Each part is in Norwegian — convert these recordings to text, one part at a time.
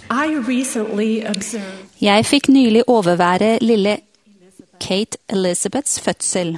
Jeg fikk nylig overvære lille Kate Elizabeths fødsel.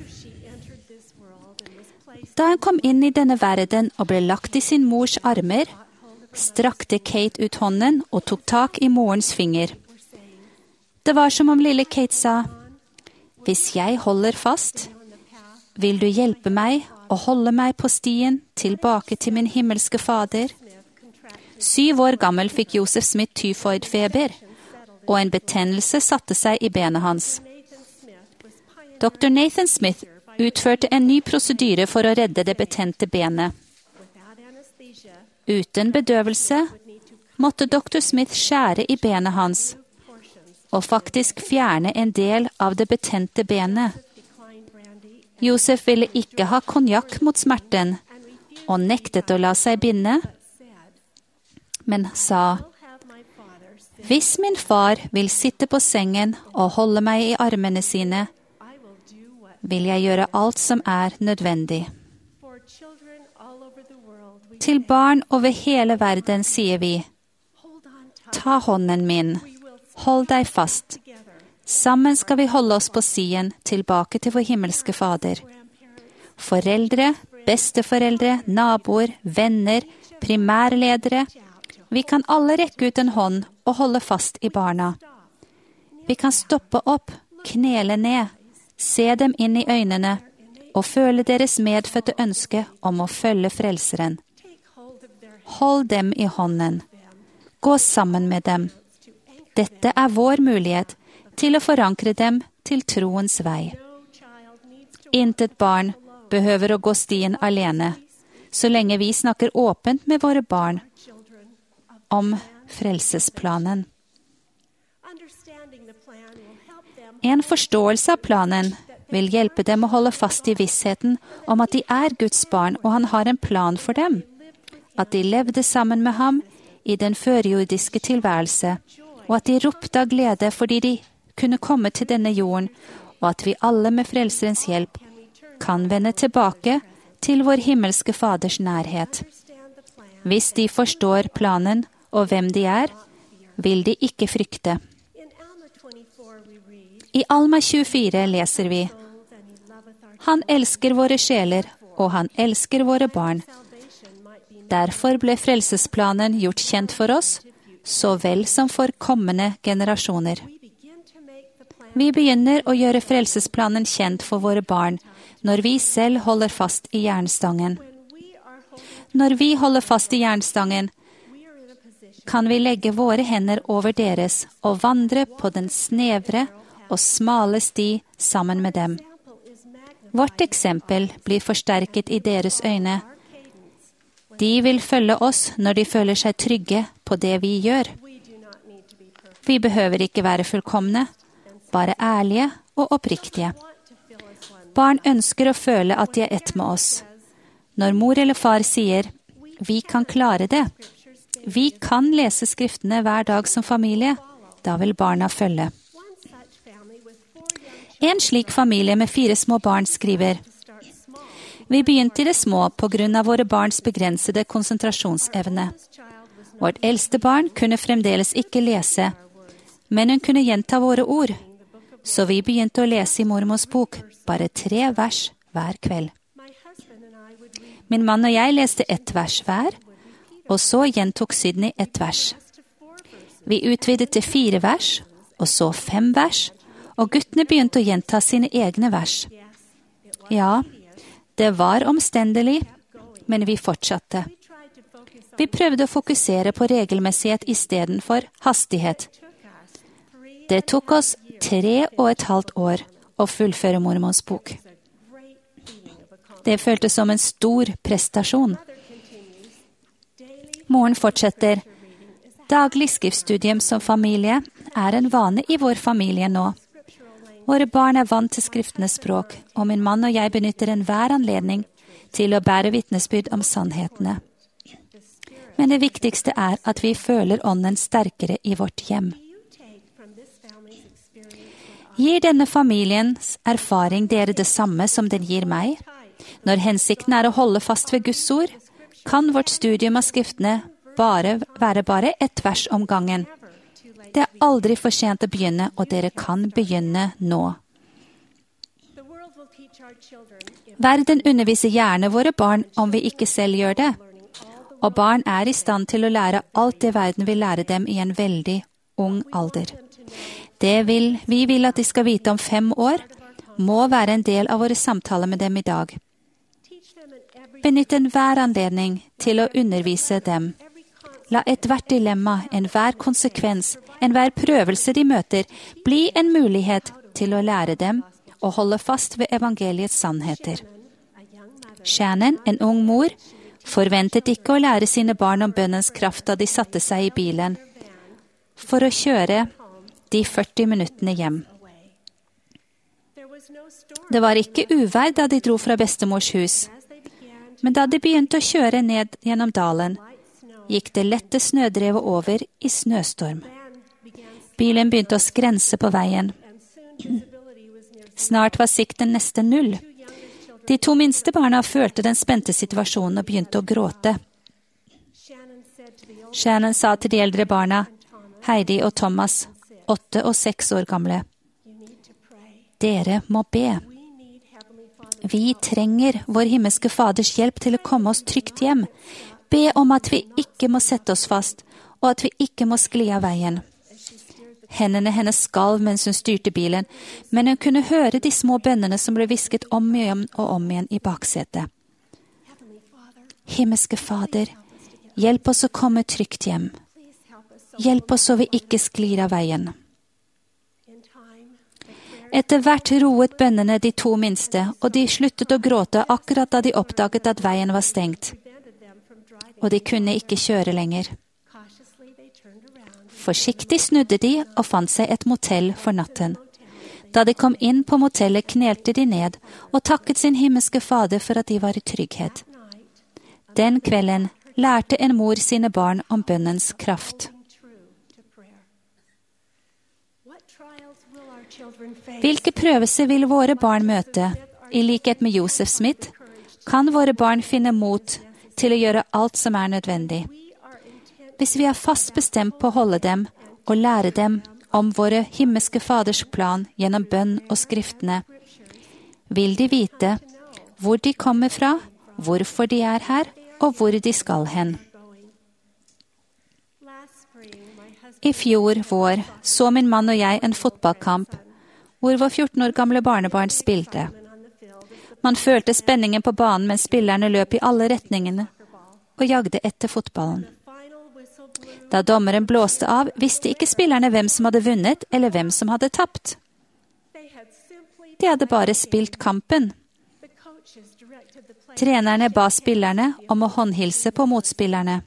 Da hun kom inn i denne verden og ble lagt i sin mors armer, strakte Kate ut hånden og tok tak i morens finger. Det var som om lille Kate sa, «Hvis jeg holder fast, vil du hjelpe meg og holde meg på stien tilbake til min himmelske fader?» 7 år gammel fikk Joseph Smith tyfoidfeber, og en betennelse satte seg i benet hans. Dr. Nathan Smith utførte en ny prosedyre for å redde det betente benet. Uten bedøvelse måtte Dr. Smith skjære i benet hans, og faktisk fjerne en del av det betente benet. Josef ville ikke ha konjakk mot smerten, og nektet å la seg binde, men sa, «Hvis min far vil sitte på sengen og holde meg i armene sine, vil jeg gjøre alt som er nødvendig.» Til barn over hele verden sier vi, «Ta hånden min, hold deg fast. Sammen skal vi holde oss på stien tilbake til vår himmelske fader.» Foreldre, besteforeldre, naboer, venner, primærledere, vi kan alle rekke ut en hånd og holde fast i barna. Vi kan stoppe opp, knele ned, se dem inn i øynene og føle deres medfødte ønske om å følge frelseren. Hold dem i hånden. Gå sammen med dem. Dette er vår mulighet til å forankre dem til troens vei. Intet barn behøver å gå stien alene, så lenge vi snakker åpent med våre barn om frelsesplanen. En forståelse av planen vil hjelpe dem å holde fast i vissheten om at de er Guds barn, og han har en plan for dem. At de levde sammen med ham i den førjordiske tilværelse, og at de ropte av glede fordi de kunne komme til denne jorden, og at vi alle med frelserens hjelp kan vende tilbake til vår himmelske faders nærhet. Hvis de forstår planen og hvem de er, vil de ikke frykte. I Alma 24 leser vi, «Han elsker våre sjeler, og han elsker våre barn. Derfor ble frelsesplanen gjort kjent for oss, så vel som for kommende generasjoner.» Vi begynner å gjøre frelsesplanen kjent for våre barn når vi selv holder fast i jernstangen. Når vi holder fast i jernstangen, kan vi legge våre hender over deres og vandre på den snevre og smale sti sammen med dem. Vårt eksempel blir forsterket i deres øyne. De vil følge oss når de føler seg trygge på det vi gjør. Vi behøver ikke være fullkomne, bare ærlige og oppriktige. Barn ønsker å føle at de er ett med oss. Når mor eller far sier, «Vi kan klare det. Vi kan lese skriftene hver dag som familie», da vil barna følge. En slik familie med 4 små barn skriver, «Vi begynte i det små på grunn av våre barns begrensede konsentrasjonsevne. Vårt eldste barn kunne fremdeles ikke lese, men hun kunne gjenta våre ord. Så vi begynte å lese i mormors bok, bare 3 vers hver kveld. Min mann og jeg leste 1 vers hver, og så gjentok Sydney 1 vers. Vi utvidet til 4 vers, og så 5 vers, og guttene begynte å gjenta sine egne vers. Ja, det var omstendelig, men vi fortsatte. Vi prøvde å fokusere på regelmessighet i stedet for hastighet. Det tok oss 3,5 år å fullføre mormors bok. Det føltes som en stor prestasjon. Moren fortsetter. Daglig skriftstudium som familie er en vane i vår familie nå. Våre barn er vant til skriftenes språk, og min mann og jeg benytter enhver anledning til å bære vitnesbyrd om sannhetene. Men det viktigste er at vi føler ånden sterkere i vårt hjem. Gir denne familiens erfaring dere det samme som den gir meg? Når hensikten er å holde fast ved Guds ord, kan vårt studium av skriftene være bare 1 vers om gangen. Det er aldri for sent å begynne, og dere kan begynne nå. Verden underviser gjerne våre barn om vi ikke selv gjør det. Og barn er i stand til å lære alt det verden vil lære dem i en veldig ung alder. Det vi vil at de skal vite om 5 år, må være en del av våre samtaler med dem i dag. Benytt enhver anledning til å undervise dem. La ethvert dilemma, enhver konsekvens, enhver prøvelse de møter, bli en mulighet til å lære dem og holde fast ved evangeliets sannheter. Shannon, en ung mor, forventet ikke å lære sine barn om bønnens kraft da de satte seg i bilen for å kjøre de 40 minuttene hjem. Det var ikke uvær da de dro fra bestemors hus, men da de begynte å kjøre ned gjennom dalen, gikk det lette snødrevet over i snøstorm. Bilen begynte å skrense på veien. Snart var sikten nesten 0. De 2 minste barna følte den spente situasjonen og begynte å gråte. Shannon sa til de eldre barna, Heidi og Thomas, 8 og 6 år gamle, dere må be. Vi trenger vår himmelske Faders hjelp til å komme oss trygt hjem. Be om at vi ikke må sette oss fast, og at vi ikke må skli av veien. Hendene hennes skalv mens hun styrte bilen, men hun kunne høre de små bønnene som ble hvisket om igjen og om igjen i baksetet. Himmelske Fader, hjelp oss å komme trygt hjem. Hjelp oss så vi ikke sklir av veien. Etter hvert roet bønnene de 2 minste, og de sluttet å gråte akkurat da de oppdaget at veien var stengt. Og de kunne ikke kjøre lenger. Forsiktig snudde de og fant seg et motell for natten. Da de kom inn på motellet, knelte de ned og takket sin himmelske Fader for at de var i trygghet. Den kvelden lærte en mor sine barn om bønnens kraft. Hvilke prøvelser vil våre barn møte? I likhet med Joseph Smith kan våre barn finne mot til å gjøre alt som er nødvendig. Hvis vi er fast bestemt på å holde dem og lære dem om våre himmelske Faders plan gjennom bønn og skriftene, vil de vite hvor de kommer fra, hvorfor de er her, og hvor de skal hen. I fjor vår så min mann og jeg en fotballkamp hvor vår 14 år gamle barnebarn spilte. Man følte spenningen på banen mens spillerne løp i alle retningene og jagde etter fotballen. Da dommeren blåste av, visste ikke spillerne hvem som hadde vunnet eller hvem som hadde tapt. De hadde bare spilt kampen. Trenerne ba spillerne om å håndhilse på motspillerne.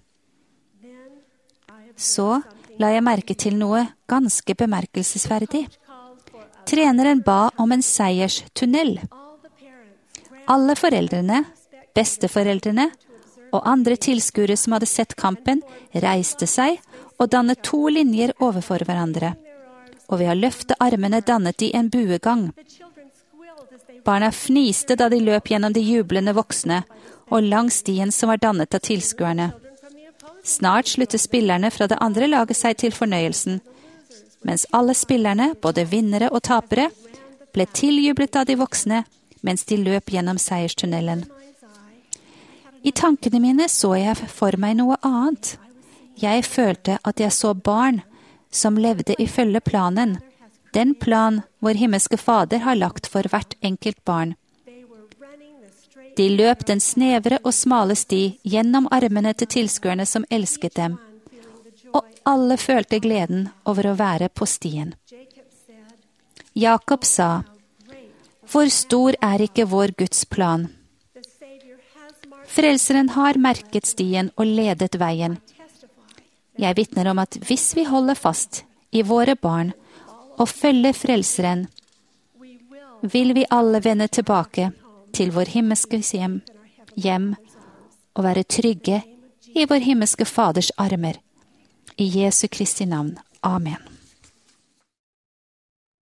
Så la jeg merke til noe ganske bemerkelsesverdig. Treneren ba om en seierstunnel. Alle foreldrene, besteforeldrene og andre tilskuere som hadde sett kampen, reiste seg og dannet 2 linjer overfor hverandre. Og ved å løfte armene dannet de en buegang. Barna fniste da de løp gjennom de jublende voksne og langs stien som var dannet av tilskuerne. Snart sluttet spillerne fra det andre laget seg til fornøyelsen, mens alle spillerne, både vinnere og tapere, ble tiljublet av de voksne mens de løp gjennom seierstunnelen. I tankene mine så jeg for meg noe annet. Jeg følte at jeg så barn som levde ifølge planen, den plan vår himmelske Fader har lagt for hvert enkelt barn. De løp den snevre og smale sti gjennom armene til tilskuerne som elsket dem, og alle følte gleden over å være på stien. Jakob sa, «Hvor stor er ikke vår Guds plan?» Frelseren har merket stien og ledet veien. Jeg vitner om at hvis vi holder fast i våre barn og følger Frelseren, vil vi alle vende tilbake til vår himmelske hjem og være trygge i vår himmelske Faders armer. I Jesu Kristi navn. Amen.